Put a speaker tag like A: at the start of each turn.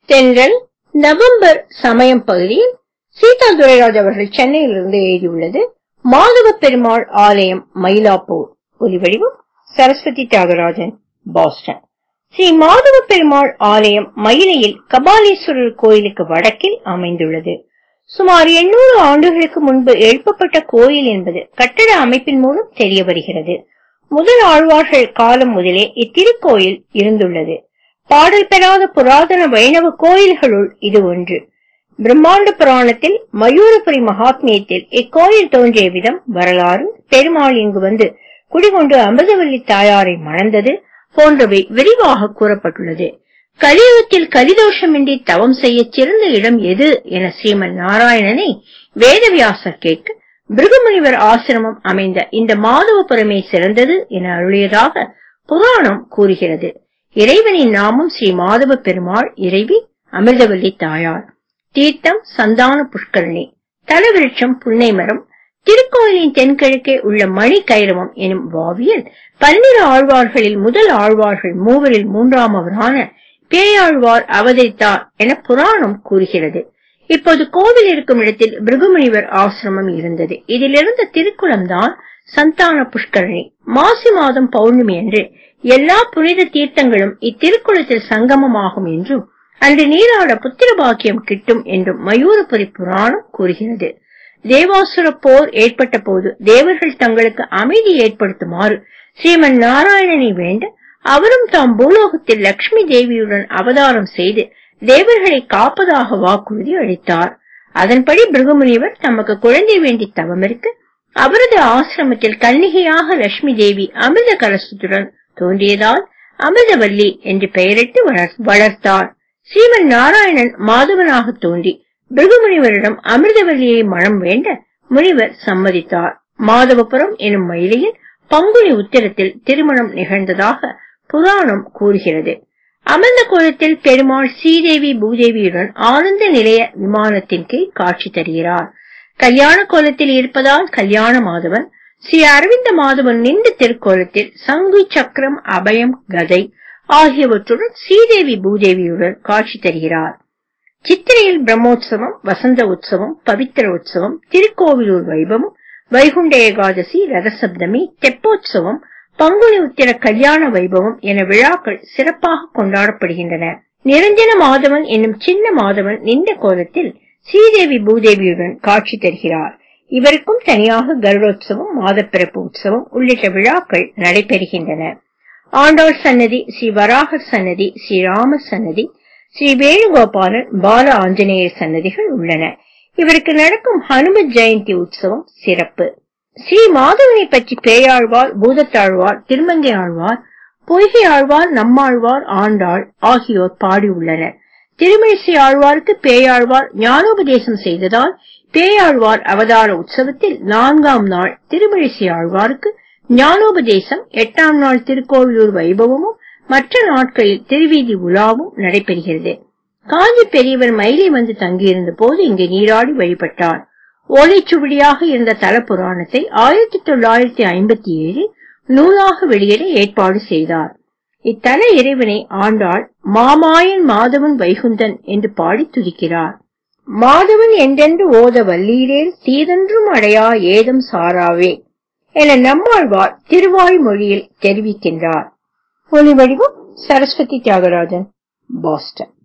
A: தென்றல் நவம்பர் சமயம் பகுதியில் சீதா துரைராஜ் அவர்கள் சென்னையிலிருந்து எழுதியுள்ளது. மாதவ பெருமாள் ஆலயம் மயிலாப்பூர். ஒலிவடிவம் சரஸ்வதி தியாகராஜன், பாஸ்டன். ஸ்ரீ மாதவ பெருமாள் ஆலயம் மயிலையில் கபாலீஸ்வரர் கோயிலுக்கு வடக்கில் அமைந்துள்ளது. சுமார் 800 ஆண்டுகளுக்கு முன்பு எழுப்பப்பட்ட கோயில் என்பது கட்டட அமைப்பின் மூலம் தெரிய வருகிறது. முதல் ஆழ்வார்கள் காலம் முதலே இத்திருக்கோயில் இருந்துள்ளது. பாடல் பெறாத புராதன வைணவ கோயில்களுள் இது ஒன்று. பிரம்மாண்ட புராணத்தில் மயூரபுரி மகாத்மியத்தில் இக்கோயில் தோன்றிய விதம், வரலாறு, பெருமாள் இங்கு வந்து குடிகொண்டு அமிர்தவல்லி தாயாரை மணந்தது போன்றவை விரிவாக கூறப்பட்டுள்ளது. கலியுகத்தில் கலிதோஷமின்றி தவம் செய்ய சிறந்த இடம் எது என ஸ்ரீமன் நாராயணனை வேதவியாசர் கேட்க, பிருகுமுனிவர் ஆசிரமம் அமைந்த இந்த மாதவபுரமே சிறந்தது என அருளியதாக புராணம் கூறுகிறது. இறைவனின் நாமம் ஸ்ரீ மாதவ பெருமாள், இறைவி அமிர்தவல்லி தாயார். தீர்த்தம் சந்தான புஷ்கரணி, தலவிருட்சம் புன்னை மரம். திருக்கோயிலின் தென்கிழக்கே உள்ள மணி கைரவம் எனும் வாவியல் 12 ஆழ்வார்களில் முதல் ஆழ்வார்கள் மூவரில் மூன்றாமவரான பேயாழ்வார் அவதரித்தார் என புராணம் கூறுகிறது. இப்போது கோவில் இருக்கும் இடத்தில் பிருகுமுனிவர் ஆசிரமம் இருந்தது. இதிலிருந்த திருக்குளம்தான் சந்தான புஷ்கரணி. மாசி மாதம் பௌர்ணமி அன்று எல்லா புனித தீர்த்தங்களும் இத்திருக்குளத்தில் சங்கமமாகும் என்றும் அன்று நீராட புத்திர பாக்கியம் கிட்டும் என்றும் மயூரபுரி புராணம் கூறுகிறது. தேவாசுர போர் ஏற்பட்ட போது தேவர்கள் தங்களுக்கு அமைதி ஏற்படுத்துமாறு ஸ்ரீமன் நாராயணனை வேண்ட, அவரும் தாம் பூலோகத்தில் லட்சுமி தேவியுடன் அவதாரம் செய்து தேவர்களை காப்பதாக வாக்குறுதி அளித்தார். அதன்படி பிருகுமுனிவர் தமக்கு குழந்தை வேண்டி தவம் இருக்க, அவரது ஆசிரமத்தில் கன்னிகையாக லட்சுமி தேவி அமிர்த கலசத்துடன் தோன்றியதால் அமிர்தவல்லி என்று பெயரிட்டு வளர்த்தார். ஸ்ரீமன் நாராயணன் மாதவனாக தோன்றி பிருகுமுனிவரிடம் அமிர்தவல்லியை மனம் வேண்ட முனிவர் சம்மதித்தார். மாதவபுரம் எனும் மயிலையில் பங்குனி உத்திரத்தில் திருமணம் நிகழ்ந்ததாக புராணம் கூறுகிறது. அமர்ந்த கோலத்தில் பெருமாள் ஸ்ரீதேவி பூதேவியுடன் ஆனந்த நிலைய விமானத்தின் கீழ் காட்சி தருகிறார். கல்யாண கோலத்தில் இருப்பதால் கல்யாண மாதவன். ஸ்ரீ அரவிந்த மாதவன் நின்ற திருக்கோலத்தில் சங்கு, சக்கரம், அபயம், கதை ஆகியவற்றுடன் ஸ்ரீதேவி பூதேவியுடன் காட்சி தருகிறார். சித்திரையில் பிரம்மோற்சவம், வசந்த உற்சவம், பவித்திர உற்சவம், திருக்கோவிலூர் வைபவம், வைகுண்ட ஏகாதசி, ரதசப்தமி, தெப்போற்சவம், பங்குனி உத்திர கல்யாண வைபவம் என விழாக்கள் சிறப்பாக கொண்டாடப்படுகின்றன. நிரஞ்சன மாதவன் என்னும் சின்ன மாதவன் நின்ற கோலத்தில் ஸ்ரீதேவி பூதேவியுடன் காட்சி தருகிறார். இவருக்கும் தனியாக கருடோற்சவம், மாதப்பிறப்பு உற்சவம் உள்ளிட்ட விழாக்கள் நடைபெறுகின்றன. ஆண்டாள் சன்னதி, ஸ்ரீ வராகர் சன்னதி, ஸ்ரீராமர் சன்னதி, ஸ்ரீ வேணுகோபாலன், பால ஆஞ்சநேயர் சன்னதிகள் உள்ளன. இவருக்கு நடக்கும் ஹனுமத் ஜெயந்தி உற்சவம் சிறப்பு. ஸ்ரீ மாதவனை பற்றி பேயாழ்வார், பூதத்தாழ்வார், திருமங்கை ஆழ்வார், பொய்கை ஆழ்வார், நம்மாழ்வார், ஆண்டாள் ஆகியோர் பாடியுள்ளனர். திருமழிசை ஆழ்வாருக்கு பேயாழ்வார் ஞானோபதேசம் செய்ததால் பேயாழ்வார் அவதார உற்சவத்தில் 4ஆம் நாள் திருமழிசை ஆழ்வாருக்கு ஞானோபதேசம், 8ஆம் நாள் திருக்கோவிலூர் வைபவமும் மற்ற நாட்களில் திருவீதி உலாவும் நடைபெறுகிறது. காஞ்சி பெரியவர் மயிலை வந்து தங்கியிருந்த போது இங்கு நீராடி வழிபட்டார். ஓலைச்சுவடியாக இருந்த தல புராணத்தை 1957 நூலாக வெளியிட ஏற்பாடு செய்தார். இத்தல இறைவனை ஆண்டாள் மாமாயன் மாதவன் வைகுந்தன் என்று பாடி துதிக்கிறார். மாதவன் என்றென்று ஓத வல்லீரேல் தீதன்றும் அடையா ஏதம் சாராவே என நம்மாழ்வார் திருவாய்மொழியில் தெரிவிக்கின்றார். ஒலிவடிவம் சரஸ்வதி தியாகராஜன், பாஸ்டன்.